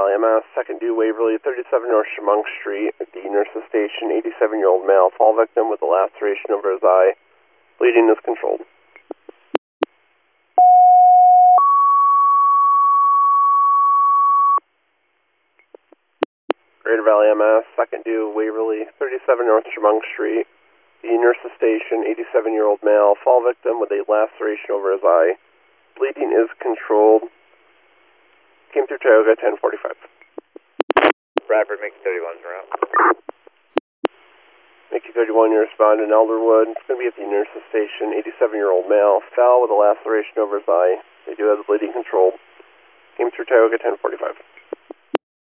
Valley MS, second due Waverly, 37 North Chemung Street, at the nurse's station, 87-year-old male, fall victim with a laceration over his eye. Bleeding is controlled. Greater Valley MS, second due Waverly, 37 North Chemung Street, the nurse's station, 87-year-old male, fall victim with a laceration over his eye. Bleeding is controlled. Came through Tioga, 1045. Bradford, Mickey 31's route. Mickey 31, you respond in Elderwood. It's going to be at the nurse's station, 87-year-old male, fell with a laceration over his eye. They do have the bleeding controlled. Came through Tioga, 1045.